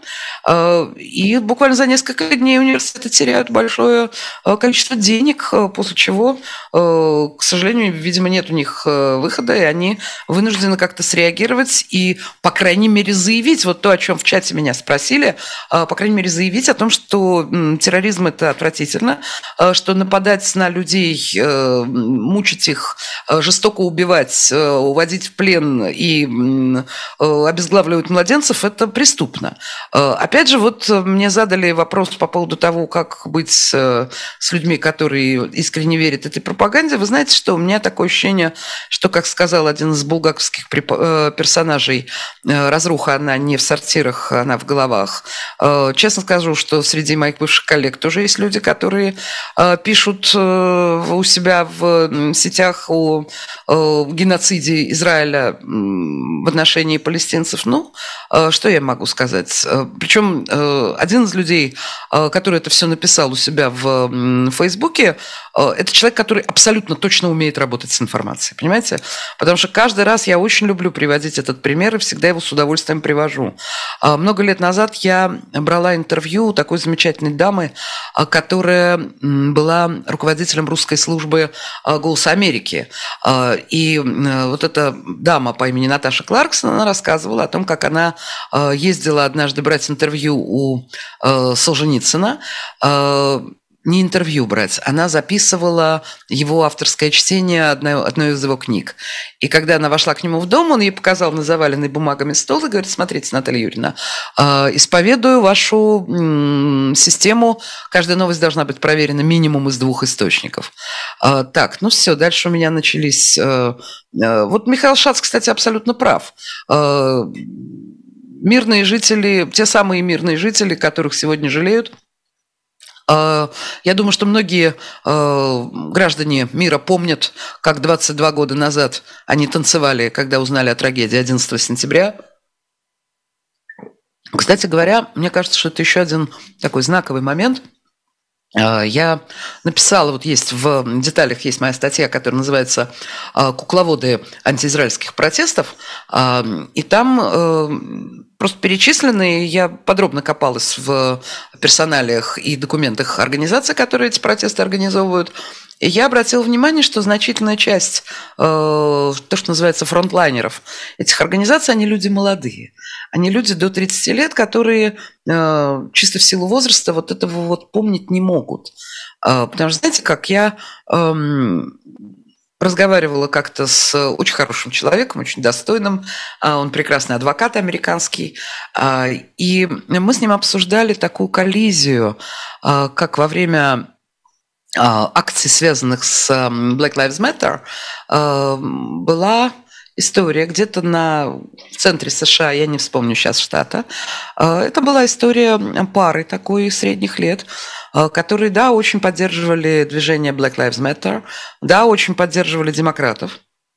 И буквально за несколько дней университеты теряют большое количество денег, после чего, к сожалению, видимо, нет у них выхода, и они вынуждены как-то среагировать и, по крайней мере, заявить, вот то, о чем в чате меня спросили, по крайней мере, заявить о том, что терроризм – это отвратительно, что нападать на людей, мучить их, жестоко убивать, уводить в плен и обезглавливать младенцев – это преступно. Опять же, вот мне задали вопрос по поводу того, как быть с людьми, которые искренне верят этой пропаганде. Вы знаете, что у меня такое ощущение, что, как сказал один из булгаковских персонажей, разруха, она не в сортирах, она в головах. Честно скажу, что среди моих бывших коллег тоже есть люди, которые пишут у себя в сетях о геноциде Израиля в отношении палестинцев. Ну, что я могу сказать? Причем один из людей, который это все написал у себя в Фейсбуке, это человек, который абсолютно точно умеет работать с информацией, понимаете? Потому что каждый раз я очень люблю приводить этот пример и всегда его с удовольствием привожу. Много лет назад я брала интервью у такой замечательной дамы, которая была руководителем русской службы «Голоса Америки». И вот эта дама по имени Наташа Кларксон, она рассказывала о том, как она ездила однажды брать интервью у Солженицына, не интервью брать, она записывала его авторское чтение одной из его книг. И когда она вошла к нему в дом, он ей показал на заваленный бумагами стол и говорит: смотрите, Наталья Юрьевна, исповедую вашу систему, каждая новость должна быть проверена минимум из 2 источников. Так, ну все, дальше у меня начались... Вот Михаил Шац, кстати, абсолютно прав. Мирные жители, те самые мирные жители, которых сегодня жалеют, я думаю, что многие граждане мира помнят, как 22 года назад они танцевали, когда узнали о трагедии 11 сентября. Кстати говоря, мне кажется, что это еще один такой знаковый момент. Я написала, вот есть в деталях, есть моя статья, которая называется «Кукловоды антиизраильских протестов», и там просто перечислены, я подробно копалась в персоналиях и документах организаций, которые эти протесты организовывают, и я обратила внимание, что значительная часть, то, что называется, фронтлайнеров этих организаций, они люди молодые. Они люди до 30 лет, которые чисто в силу возраста вот этого вот помнить не могут. Потому что, знаете, как я разговаривала как-то с очень хорошим человеком, очень достойным, он прекрасный адвокат американский, и мы с ним обсуждали такую коллизию, как во время акций, связанных с Black Lives Matter, была история где-то в центре США, я не вспомню сейчас штата. Это была история пары такой средних лет, которые, да, очень поддерживали движение Black Lives Matter, да, очень поддерживали демократов,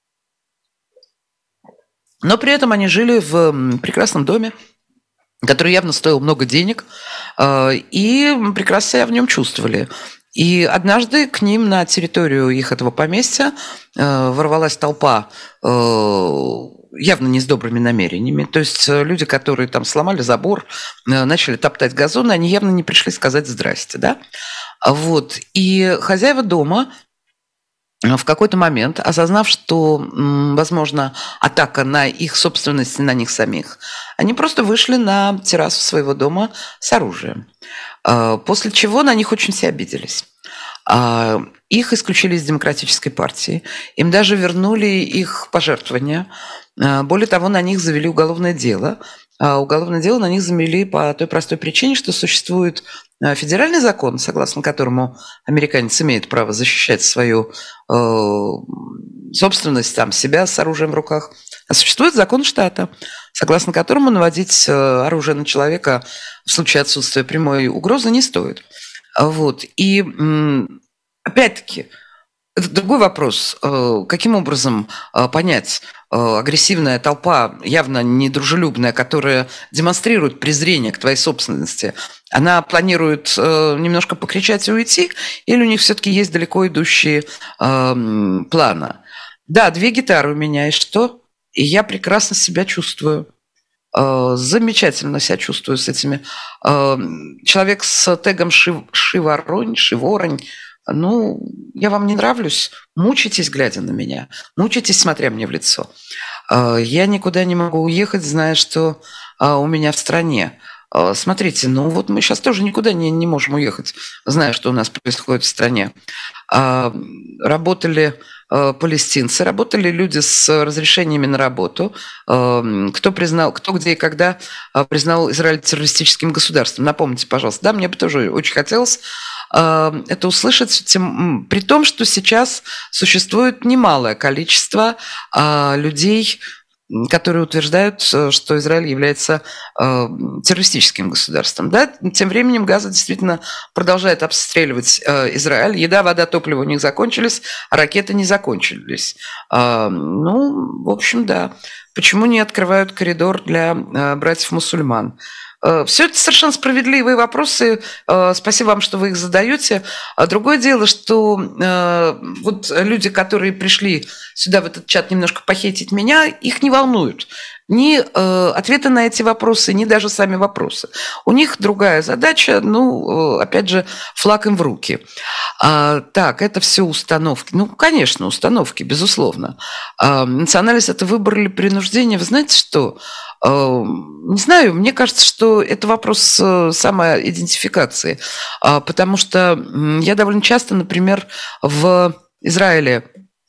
но при этом они жили в прекрасном доме, который явно стоил много денег, и прекрасно себя в нем чувствовали. И однажды к ним на территорию их этого поместья ворвалась толпа, явно не с добрыми намерениями. То есть люди, которые там сломали забор, начали топтать газоны, они явно не пришли сказать «здрасте». Да? Вот. И хозяева дома в какой-то момент, осознав, что, возможно, атака на их собственность и на них самих, они просто вышли на террасу своего дома с оружием. После чего на них очень все обиделись. Их исключили из Демократической партии. Им даже вернули их пожертвования. Более того, на них завели уголовное дело. уголовное дело на них замели по той простой причине, что существует федеральный закон, согласно которому американец имеет право защищать свою собственность, там, себя с оружием в руках. А существует закон штата, согласно которому наводить оружие на человека в случае отсутствия прямой угрозы не стоит. Вот. И опять-таки, это другой вопрос. Каким образом понять, агрессивная толпа, явно недружелюбная, которая демонстрирует презрение к твоей собственности, она планирует немножко покричать и уйти, или у них все-таки есть далеко идущие планы? Да, 2 гитары у меня, и что? И я прекрасно себя чувствую. Замечательно себя чувствую с этими. Человек с тегом Шиворонь, ну, я вам не нравлюсь, мучитесь, глядя на меня, мучитесь, смотря мне в лицо. Я никуда не могу уехать, зная, что у меня в стране. Смотрите, ну вот мы сейчас тоже никуда не можем уехать, зная, что у нас происходит в стране. Работали палестинцы, работали люди с разрешениями на работу. Кто признал, кто где и когда признал Израиль террористическим государством? Напомните, пожалуйста. Да, мне бы тоже очень хотелось это услышать, при том, что сейчас существует немалое количество людей, которые утверждают, что Израиль является террористическим государством. Да? Тем временем Газа действительно продолжает обстреливать Израиль. Еда, вода, топливо у них закончились, а ракеты не закончились. Ну, в общем, да. Почему не открывают коридор для братьев-мусульман? Все это совершенно справедливые вопросы. Спасибо вам, что вы их задаете. Другое дело, что вот люди, которые пришли сюда, в этот чат, немножко похейтить меня, их не волнуют ни ответы на эти вопросы, ни даже сами вопросы. У них другая задача, ну, опять же, флаг им в руки. Так, это все установки. Ну, конечно, установки, безусловно. Национальность – это выбор или принуждение. Вы знаете что? Не знаю, мне кажется, что это вопрос самоидентификации, потому что я довольно часто, например, в Израиле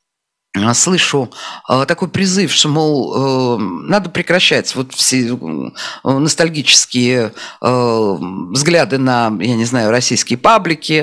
слышу такой призыв, что, мол, надо прекращать вот все ностальгические взгляды на, я не знаю, российские паблики.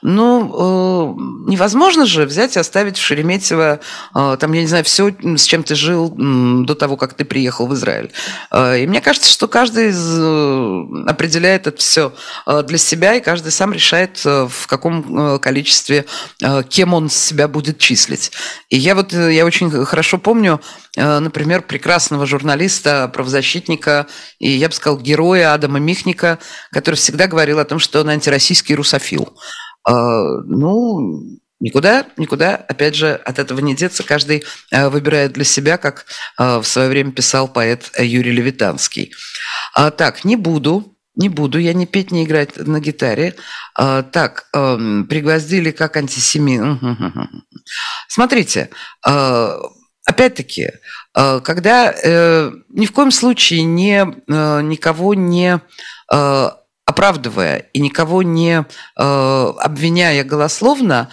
Ну, невозможно же взять и оставить в Шереметьево, там, я не знаю, все, с чем ты жил до того, как ты приехал в Израиль. И мне кажется, что каждый определяет это все для себя, и каждый сам решает, в каком количестве, кем он себя будет числить. И я очень хорошо помню, например, прекрасного журналиста, правозащитника и, я бы сказал, героя Адама Михника, который всегда говорил о том, что он антироссийский русофил. Ну, никуда, опять же, от этого не деться. Каждый выбирает для себя, как в свое время писал поэт Юрий Левитанский. Так, не буду, я не петь, не играть на гитаре. Так, пригвоздили как антисемит. Смотрите, опять-таки, когда ни в коем случае никого не оправдывая и никого не обвиняя голословно,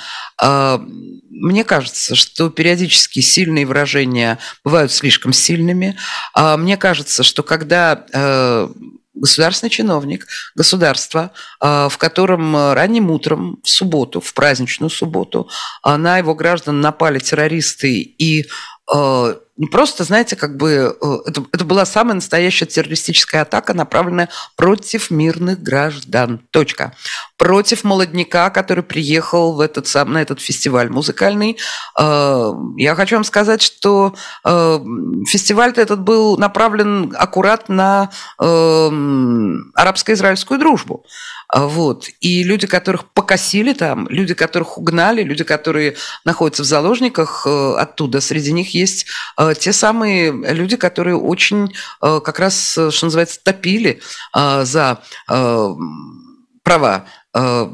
мне кажется, что периодически сильные выражения бывают слишком сильными. Мне кажется, что когда государственный чиновник, государство, в котором ранним утром, в субботу, в праздничную субботу, на его граждан напали террористы и не просто, знаете, как бы это была самая настоящая террористическая атака, направленная против мирных граждан. Точка. Против молодняка, который приехал на этот фестиваль музыкальный. Я хочу вам сказать, что фестиваль этот был направлен аккуратно на арабско-израильскую дружбу. Вот. И люди, которых покосили там, люди, которых угнали, люди, которые находятся в заложниках оттуда, среди них есть те самые люди, которые очень как раз, что называется, топили за права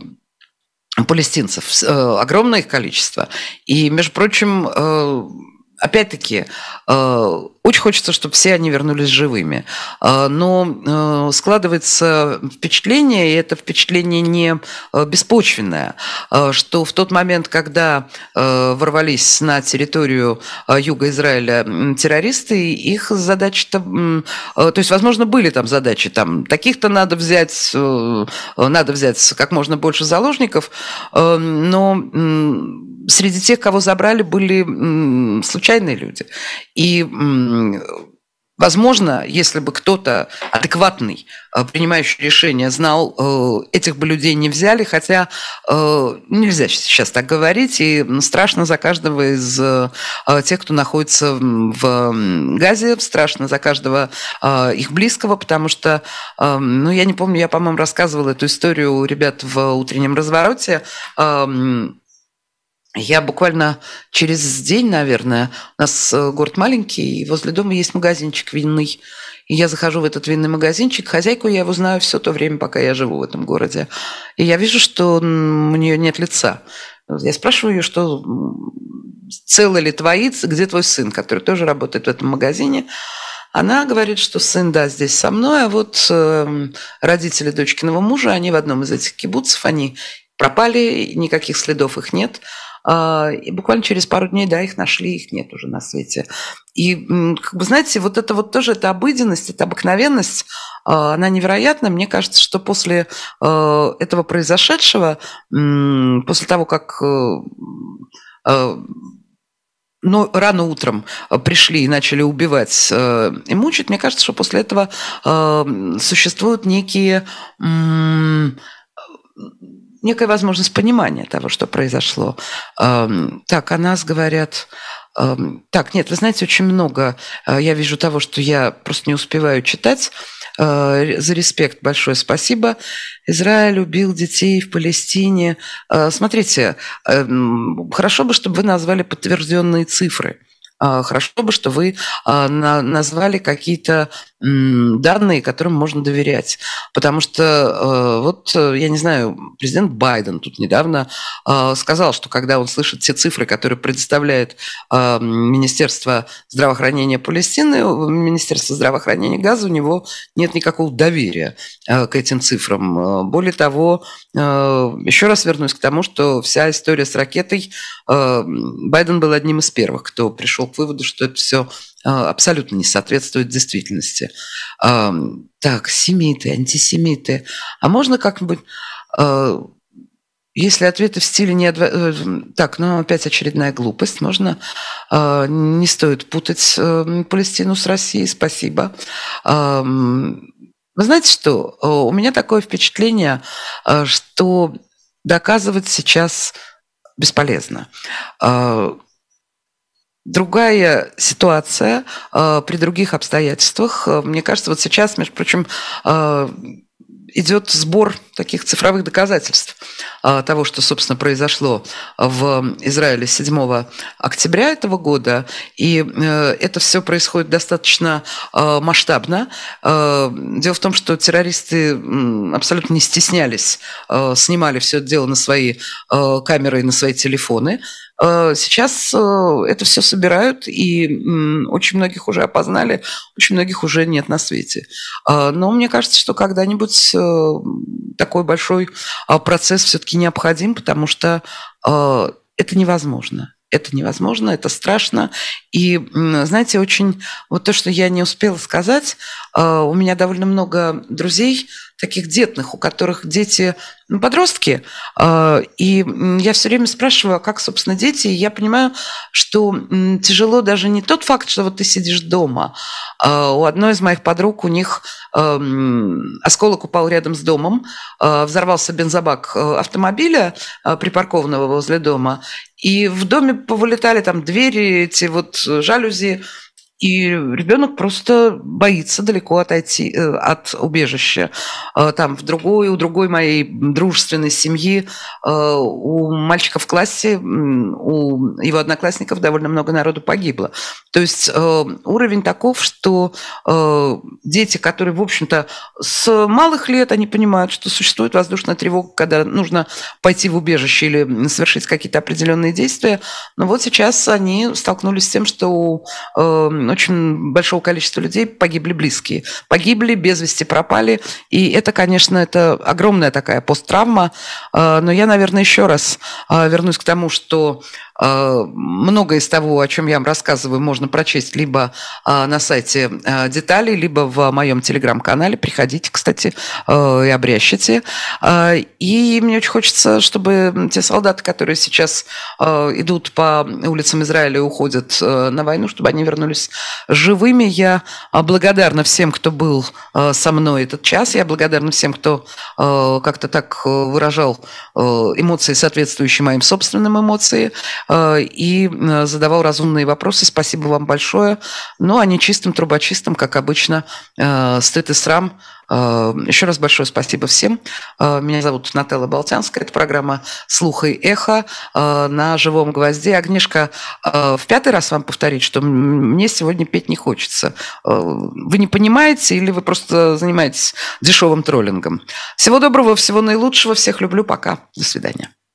палестинцев. Огромное их количество. И, между прочим, опять-таки, очень хочется, чтобы все они вернулись живыми. Но складывается впечатление, и это впечатление не беспочвенное, что в тот момент, когда ворвались на территорию юга Израиля террористы, их задачи-то... То есть, возможно, были там задачи, там, таких-то надо взять как можно больше заложников, но среди тех, кого забрали, были случайные люди. И, возможно, если бы кто-то адекватный, принимающий решения, знал, этих бы людей не взяли, хотя нельзя сейчас так говорить, и страшно за каждого из тех, кто находится в Газе, страшно за каждого их близкого, потому что, ну, я не помню, я, по-моему, рассказывала эту историю у ребят в утреннем развороте. Я буквально через день, наверное, у нас город маленький, и возле дома есть магазинчик винный. И я захожу в этот винный магазинчик, хозяйку я его знаю все то время, пока я живу в этом городе. И я вижу, что у нее нет лица. Я спрашиваю ее, что целы ли твои, где твой сын, который тоже работает в этом магазине. Она говорит, что сын, да, здесь со мной, а вот родители дочкиного мужа, они в одном из этих кибуцев, они пропали, никаких следов их нет. И буквально через пару дней, да, их нашли, их нет уже на свете. И, как бы, знаете, вот это вот тоже, это обыденность, это обыкновенность, она невероятна. Мне кажется, что после этого произошедшего, после того, как но рано утром пришли и начали убивать и мучить, мне кажется, что после этого существуют некая возможность понимания того, что произошло. Так, о нас говорят... Так, нет, вы знаете, очень много я вижу того, что я просто не успеваю читать. За респект большое спасибо. Израиль убил детей в Палестине. Смотрите, хорошо бы, чтобы вы назвали подтвержденные цифры. Хорошо бы, что вы назвали какие-то данные, которым можно доверять. Потому что, вот, я не знаю, президент Байден тут недавно сказал, что когда он слышит те цифры, которые предоставляет Министерство здравоохранения Палестины, Министерство здравоохранения Газа, у него нет никакого доверия к этим цифрам. Более того, еще раз вернусь к тому, что вся история с ракетой, Байден был одним из первых, кто пришел к выводу, что это все абсолютно не соответствует действительности. Так, семиты, антисемиты. А можно как-нибудь... Если ответы в стиле не... Так, ну опять очередная глупость. Можно... Не стоит путать Палестину с Россией. Спасибо. Вы знаете что? У меня такое впечатление, что доказывать сейчас бесполезно. Другая ситуация при других обстоятельствах. Мне кажется, вот сейчас, между прочим, идет сбор таких цифровых доказательств того, что, собственно, произошло в Израиле 7 октября этого года. И это все происходит достаточно масштабно. Дело в том, что террористы абсолютно не стеснялись, снимали все это дело на свои камеры и на свои телефоны. Сейчас это все собирают, и очень многих уже опознали, очень многих уже нет на свете. Но мне кажется, что когда-нибудь такой большой процесс все-таки необходим, потому что это невозможно. Это невозможно, это страшно. И, знаете, очень... Вот то, что я не успела сказать, у меня довольно много друзей, таких детных, у которых дети, подростки. И я все время спрашиваю, а как, собственно, дети? И я понимаю, что тяжело даже не тот факт, что вот ты сидишь дома. У одной из моих подруг, у них осколок упал рядом с домом, взорвался бензобак автомобиля, припаркованного возле дома, и в доме повылетали там двери, эти вот жалюзи. И ребенок просто боится далеко отойти от убежища. Там у другой моей дружественной семьи, у мальчика в классе, у его одноклассников довольно много народу погибло. То есть уровень таков, что дети, которые, в общем-то, с малых лет, они понимают, что существует воздушная тревога, когда нужно пойти в убежище или совершить какие-то определенные действия. Но вот сейчас они столкнулись с тем, что у очень большого количества людей погибли близкие. Погибли, без вести пропали. И это, конечно, это огромная такая посттравма. Но я, наверное, еще раз вернусь к тому, что многое из того, о чем я вам рассказываю, можно прочесть либо на сайте «Деталей», либо в моем телеграм-канале. Приходите, кстати, и обрящите. И мне очень хочется, чтобы те солдаты, которые сейчас идут по улицам Израиля и уходят на войну, чтобы они вернулись живыми. Я благодарна всем, кто был со мной этот час. Я благодарна всем, кто как-то так выражал эмоции, соответствующие моим собственным эмоциям, и задавал разумные вопросы. Спасибо вам большое. Ну, а нечистым трубочистым, как обычно, стыд и срам. Еще раз большое спасибо всем. Меня зовут Нателла Болтянская. Это программа «Слух и эхо» на «Живом гвозде». Агнешка, в 5-й раз вам повторить, что мне сегодня петь не хочется. Вы не понимаете или вы просто занимаетесь дешевым троллингом? Всего доброго, всего наилучшего. Всех люблю. Пока. До свидания.